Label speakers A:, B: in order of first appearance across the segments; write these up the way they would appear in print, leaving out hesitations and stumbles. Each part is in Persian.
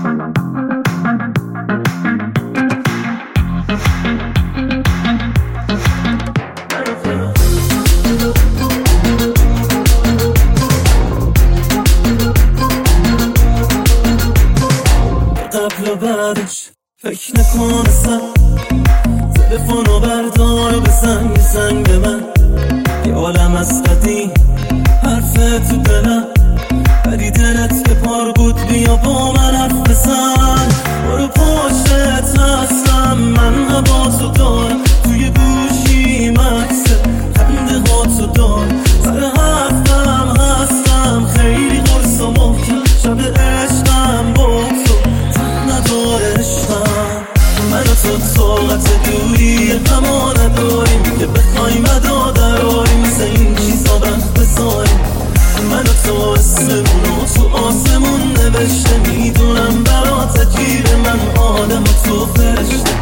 A: قبل و بعدش فکر نکن اصلا، تلفنو بردار و بزن یه زنگ به من، یه عالم از قدیم حرفه تو دلم، ولی دلت که پار بود بیا با من حرف بزن. برو پشتت هستم، من هواتو دارم، توی گوشی مکسه خنده هاتو دارم، سر حرفم هستم خیلی قرص و محکم، شب عشقم با تو تن نداره عشقم. من و تو طاقت دوری هما نداریم که بخوایم ادا دراریم، مثل این چیزا وقت بذاریم. من و تو اسمونو تو آسمون نوشته، میدونم برات عجیبه من آدم و تو فرشته.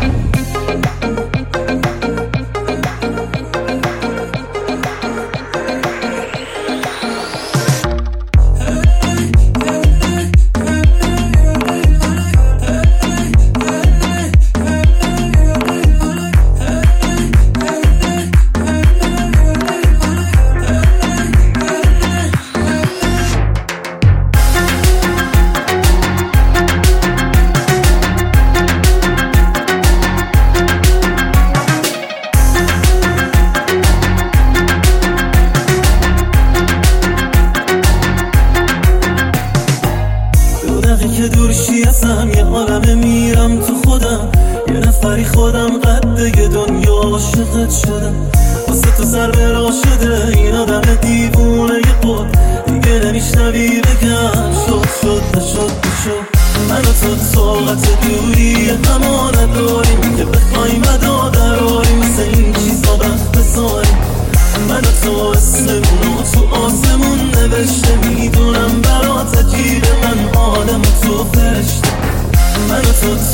A: که دورشی ازم یه عالمه میرم تو خودم، یه نفری خودم قده دنیا عاشقت شدم، واسه تو سر برا شده این آدم دیوونه یه قد دیگه نمیشنوی بگم شد نشد. من و تو طاقت دوری هما نداریم که بخوایم ادا دراریم، مثل این چیزا وقت بذاریم. من و تو اسمونو تو آسمون نوشته، میدونم برات عجیبه من آدم و تو فرشته. من و تو